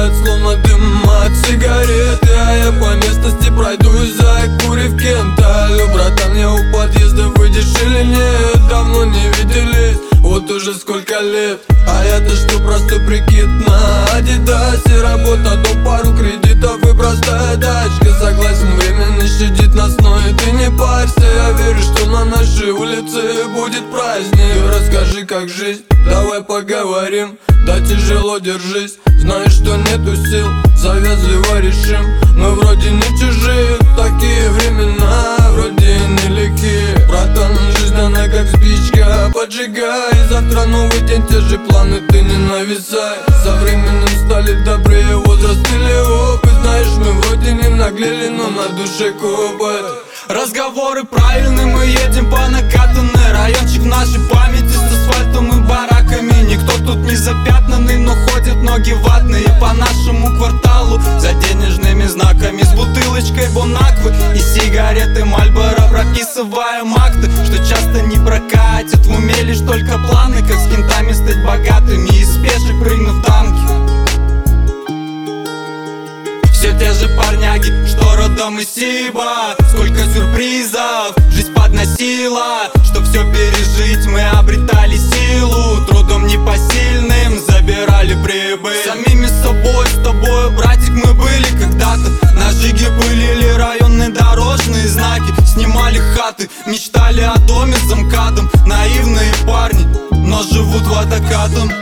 поряд, словно дым от сигареты. А я по местности пройдусь, закурив кенталь. Братан, я у подъезда, выйдешь или нет? Давно не виделись, вот уже сколько лет. А я-то что, просто прикид на Адидасе. Работа, дом, пару кредитов и простая тачка. Согласен, время не щадит нас, но и ты не парься. Я верю, что на нашей улице будет праздник. Ты расскажи, как жизнь, давай поговорим. Да тяжело, держись, знаешь, что нету сил. Завязливо решим, мы вроде не чужие. Такие времена, вроде не лихие. Братан, жизнь она как спичка, поджигай. Завтра новый день, те же планы, ты не нависай. Со временем стали добрее, возраст или опыт. Знаешь, мы вроде не наглели, но на душе копоть. Разговоры правильные, мы едем по накатанной. Райончик в нашей памяти с асфальтом и бараками. Никто тут не запятнанный, но ходят ноги ватные по нашему кварталу за денежными знаками. С бутылочкой бонаквы и сигареты Мальборо, прописываем акты, что часто не прокатят. В уме лишь только планы, как с кентами стать богатыми и с пешек прыгнув в танки. Все те же парняги, что родом из Сиба. Сколько сюрпризов жизнь подносила. Чтоб все пережить, мы обретали силу. Трудом непосильным забирали прибыль. Самими собой, с тобой, братик, мы были когда-то. На Жиге пылили районные дорожные знаки. Снимали хаты, мечтали о доме с замкадом. Наивные парни, но живут водокатом.